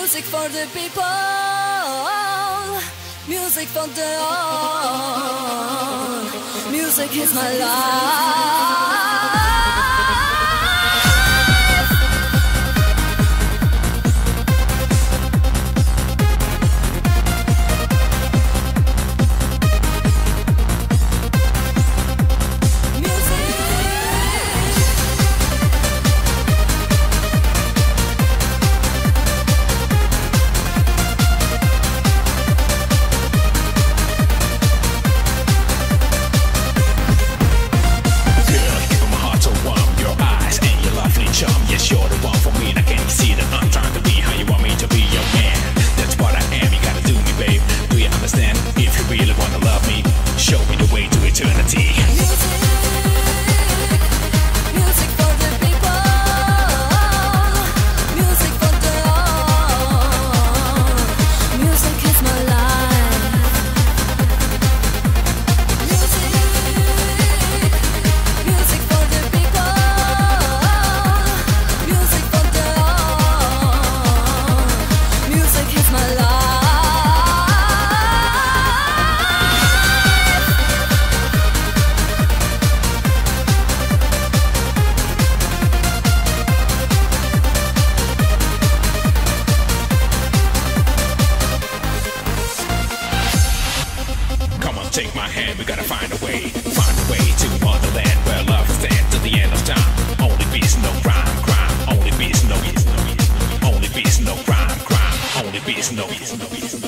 Music for the people, music for the all. Music is my life. Yes, you're the one for me, and I can't see that I'm trying to be how you want me to be your man. That's what I am, you gotta do me, babe. Do you understand? If you really wanna love me, show me the way to eternity. Music for the people, music for the all. Music is my life. Music for the people. Take my hand, we gotta find a way to motherland where love stands to the end of time. Only peace, no crime, crime. Only peace, no peace, no peace. Only peace, no crime, crime. Only peace, no peace, no peace.